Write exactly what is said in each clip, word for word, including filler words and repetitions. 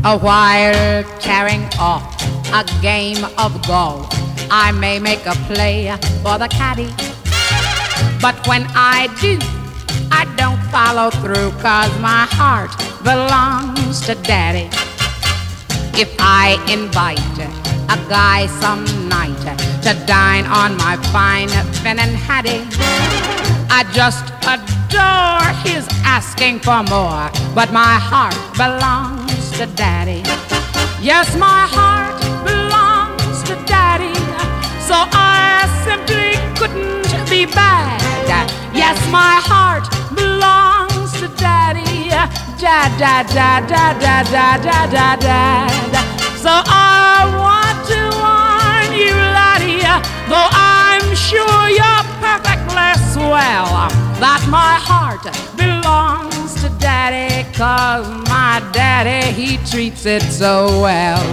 Uh, while carrying off a game of golf, I may make a play for the caddy, but when I do, I don't follow through, 'cause my heart belongs to Daddy. If I invite a guy some night to dine on my fine Finn and Hattie, I just adore his asking for more, but my heart belongs to Daddy. Yes, my heart belongs to Daddy, so I simply couldn't be bad. Yes, my heart belongs to Daddy, dad, dad, dad, dad, dad, dad, dad, dad, dad. So I want to warn you, laddie, though I'm sure you're perfectly swell, that my heart belongs to Daddy, 'cause my daddy, he treats it so well.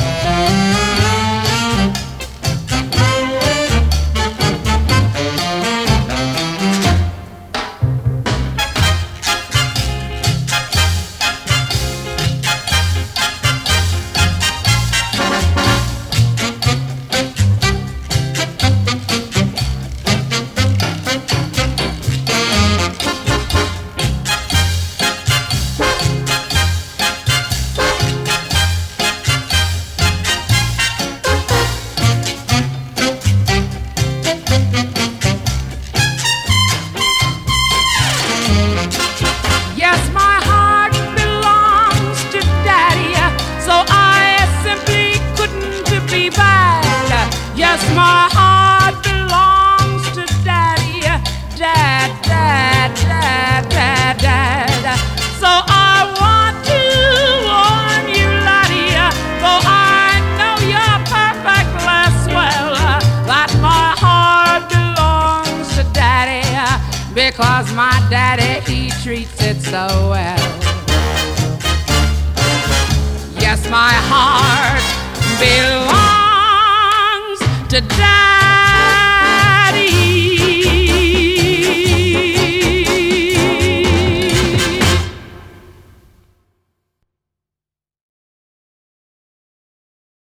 Because my daddy, he treats it so well. Yes, my heart belongs to Daddy.